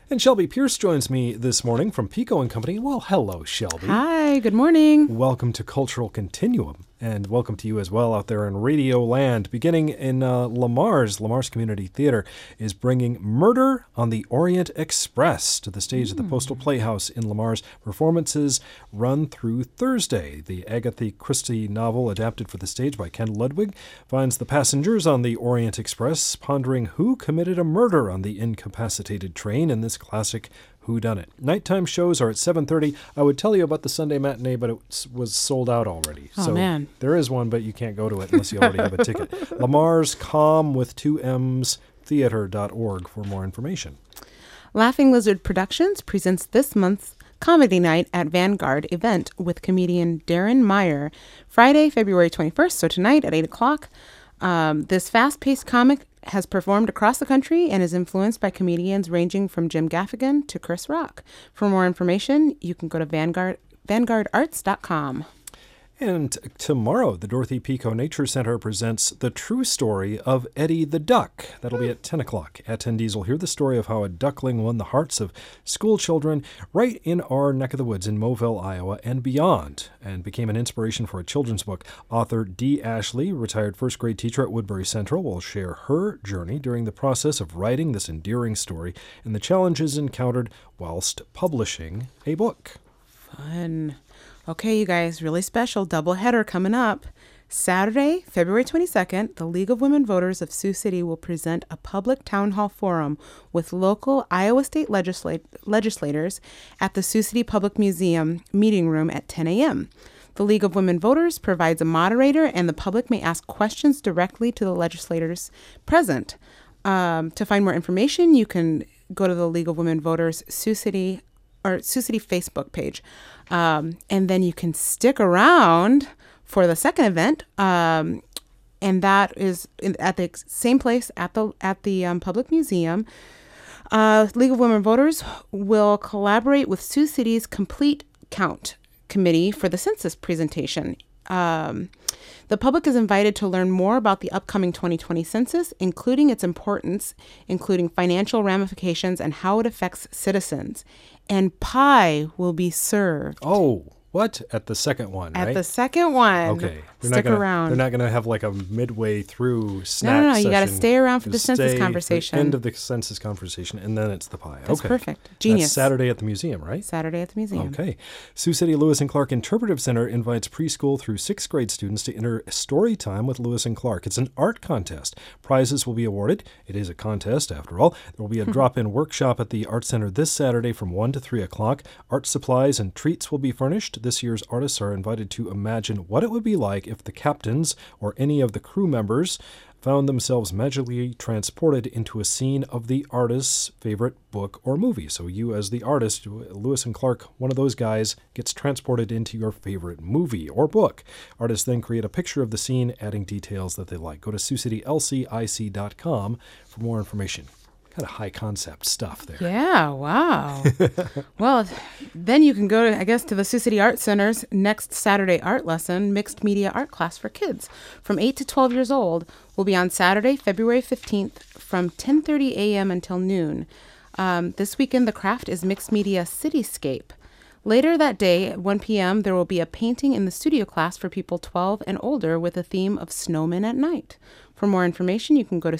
And Shelby Pierce joins me this morning from Pico & Company. Well, hello, Shelby. Hi, good morning. Welcome to Cultural Continuum, and welcome to you as well out there in Radio Land. Beginning in Lamar's Community Theater is bringing Murder on the Orient Express to the stage at the Postal Playhouse in Lamar's. Performances run through Thursday. The Agatha Christie novel adapted for the stage by Ken Ludwig finds the passengers on the Orient Express pondering who committed a murder on the incapacitated train in this classic whodunit. Nighttime shows are at 7:30. I would tell you about the Sunday matinee, but it was sold out already. Oh, so man. There is one, but you can't go to it unless you already have a ticket. Lamar's Calm with 2M's theater.org for more information. Laughing Lizard Productions presents this month's Comedy Night at Vanguard event with comedian Darren Meyer, Friday, February 21st, so tonight at 8 o'clock. This fast-paced comic has performed across the country and is influenced by comedians ranging from Jim Gaffigan to Chris Rock. For more information, you can go to vanguardarts.com. And tomorrow, the Dorothy Pico Nature Center presents The True Story of Eddie the Duck. That'll be at 10 o'clock. Attendees will hear the story of how a duckling won the hearts of school children right in our neck of the woods in Moville, Iowa, and beyond, and became an inspiration for a children's book. Author Dee Ashley, retired first-grade teacher at Woodbury Central, will share her journey during the process of writing this endearing story and the challenges encountered whilst publishing a book. Fun. Okay, you guys, really special doubleheader coming up. Saturday, February 22nd, the League of Women Voters of Sioux City will present a public town hall forum with local Iowa State legislators at the Sioux City Public Museum meeting room at 10 a.m. The League of Women Voters provides a moderator, and the public may ask questions directly to the legislators present. To find more information, you can go to the League of Women Voters Sioux City Facebook page. And then you can stick around for the second event. And that is at the same place at the public museum. League of Women Voters will collaborate with Sioux City's Complete Count Committee for the census presentation. The public is invited to learn more about the upcoming 2020 census, including its importance, including financial ramifications and how it affects citizens. And pie will be served. Oh, what? At the second one, right? At the second one. Okay. Stick around. They're not going to have like a midway through snack No. session. You got to stay around for the census conversation. End of the census conversation, and then it's the pie. That's okay. Perfect. Genius. That's Saturday at the museum, right? Saturday at the museum. Okay. Sioux City Lewis and Clark Interpretive Center invites preschool through 6th grade students to enter story time with Lewis and Clark. It's an art contest. Prizes will be awarded. It is a contest, after all. There will be a drop-in workshop at the Art Center this Saturday from 1 to 3 o'clock. Art supplies and treats will be furnished. This year's artists are invited to imagine what it would be like if the captains or any of the crew members found themselves magically transported into a scene of the artist's favorite book or movie. So you as the artist, Lewis and Clark, one of those guys, gets transported into your favorite movie or book. Artists then create a picture of the scene, adding details that they like. Go to SiouxCityLCIC.com for more information. Kind of high concept stuff there. Yeah, wow. Well, then you can go, to the Sioux City Art Center's next Saturday art lesson, mixed media art class for kids from 8 to 12 years old, will be on Saturday, February 15th from 10:30 a.m. until noon. This weekend, the craft is mixed media cityscape. Later that day at 1 p.m., there will be a painting in the studio class for people 12 and older with a theme of snowmen at night. For more information, you can go to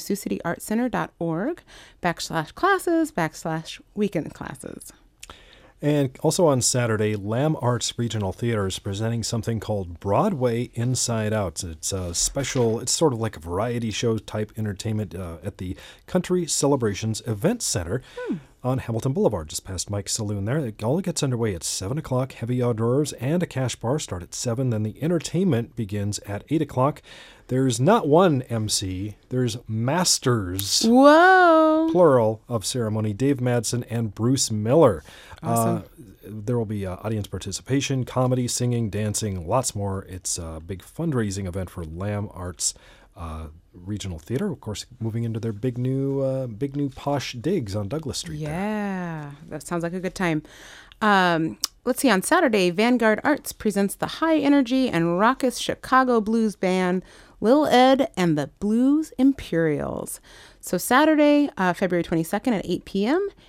SiouxCityArtCenter.org/classes/weekend classes. And also on Saturday, Lamb Arts Regional Theater is presenting something called Broadway Inside Out. It's a special, it's sort of like a variety show type entertainment at the Country Celebrations Event Center on Hamilton Boulevard, just past Mike's Saloon there. It all gets underway at 7 o'clock. Heavy hors d'oeuvres and a cash bar start at 7. Then the entertainment begins at 8 o'clock. There's not one MC, there's masters. Whoa! Plural of ceremony, Dave Madsen and Bruce Miller. Awesome. There will be audience participation, comedy, singing, dancing, lots more. It's a big fundraising event for Lamb Arts Regional Theater, of course, moving into their big new posh digs on Douglas Street. Yeah, that sounds like a good time. Let's see, on Saturday, Vanguard Arts presents the high energy and raucous Chicago blues band Lil Ed and the Blues Imperials. So Saturday, February 22nd at 8 p.m.,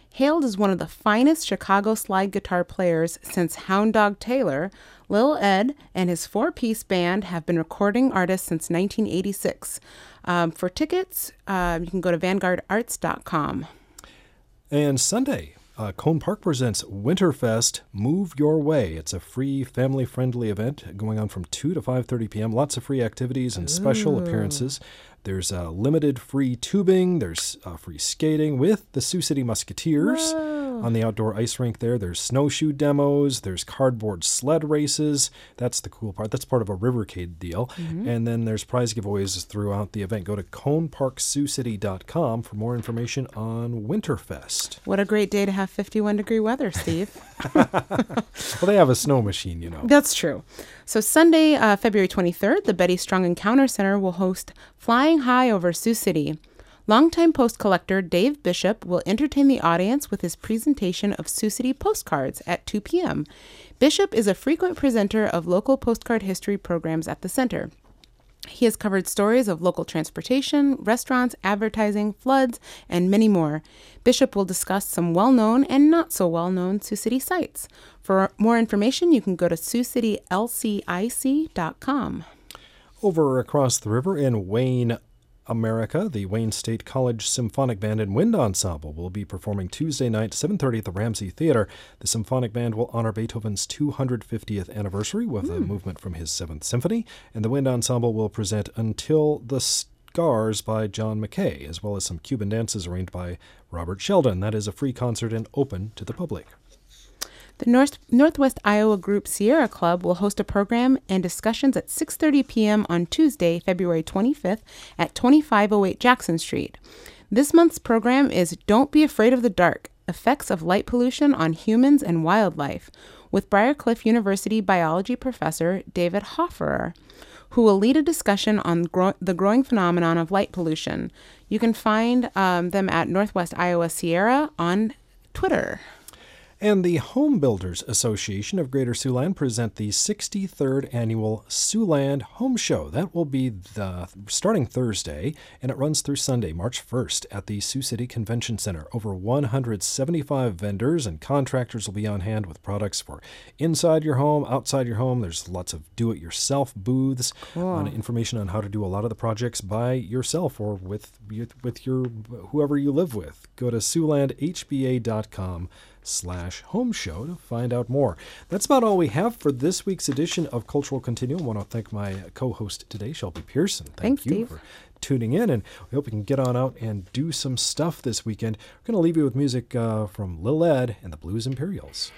Hailed as one of the finest Chicago slide guitar players since Hound Dog Taylor, Lil Ed and his four-piece band have been recording artists since 1986. For tickets, you can go to vanguardarts.com. And Sunday, Cone Park presents Winterfest Move Your Way. It's a free, family-friendly event going on from 2 to 5:30 p.m. Lots of free activities and special appearances. There's limited free tubing. There's free skating with the Sioux City Musketeers on the outdoor ice rink there. There's snowshoe demos. There's cardboard sled races. That's the cool part. That's part of a Rivercade deal. Mm-hmm. And then there's prize giveaways throughout the event. Go to coneparksiouxcity.com for more information on Winterfest. What a great day to have 51-degree weather, Steve. Well, they have a snow machine, you know. That's true. So Sunday, February 23rd, the Betty Strong Encounter Center will host Flying High Over Sioux City. Longtime post collector Dave Bishop will entertain the audience with his presentation of Sioux City postcards at 2 p.m. Bishop is a frequent presenter of local postcard history programs at the center. He has covered stories of local transportation, restaurants, advertising, floods, and many more. Bishop will discuss some well-known and not so well-known Sioux City sites. For more information, you can go to SiouxCityLCIC.com. Over across the river in Wayne, America, the Wayne State College Symphonic Band and Wind Ensemble will be performing Tuesday night, 7:30 at the Ramsey Theater. The symphonic band will honor Beethoven's 250th anniversary with a movement from his 7th Symphony, and the Wind Ensemble will present Until the Scars by John McKay, as well as some Cuban dances arranged by Robert Sheldon. That is a free concert and open to the public. The Northwest Iowa Group Sierra Club will host a program and discussions at 6:30 p.m. on Tuesday, February 25th at 2508 Jackson Street. This month's program is Don't Be Afraid of the Dark, Effects of Light Pollution on Humans and Wildlife, with Briarcliff University biology professor David Hofferer, who will lead a discussion on the growing phenomenon of light pollution. You can find them at Northwest Iowa Sierra on Twitter. And the Home Builders Association of Greater Siouxland present the 63rd Annual Siouxland Home Show. That will be starting Thursday, and it runs through Sunday, March 1st, at the Sioux City Convention Center. Over 175 vendors and contractors will be on hand with products for inside your home, outside your home. There's lots of do-it-yourself booths, information on how to do a lot of the projects by yourself or with your whoever you live with. Go to SiouxlandHBA.com/home show to find out more. That's about all we have for this week's edition of Cultural Continuum. I want to thank my co-host today, Shelby Pearson. Thanks, you Steve. for tuning in, and we hope you can get on out and do some stuff this weekend. We're going to leave you with music from Lil Ed and the Blues Imperials.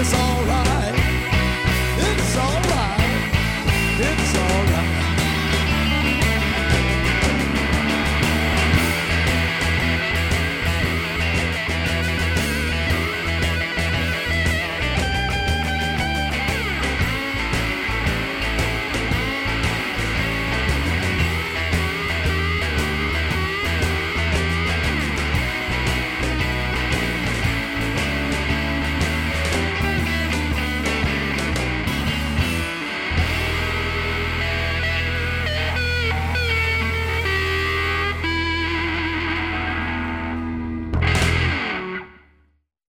is all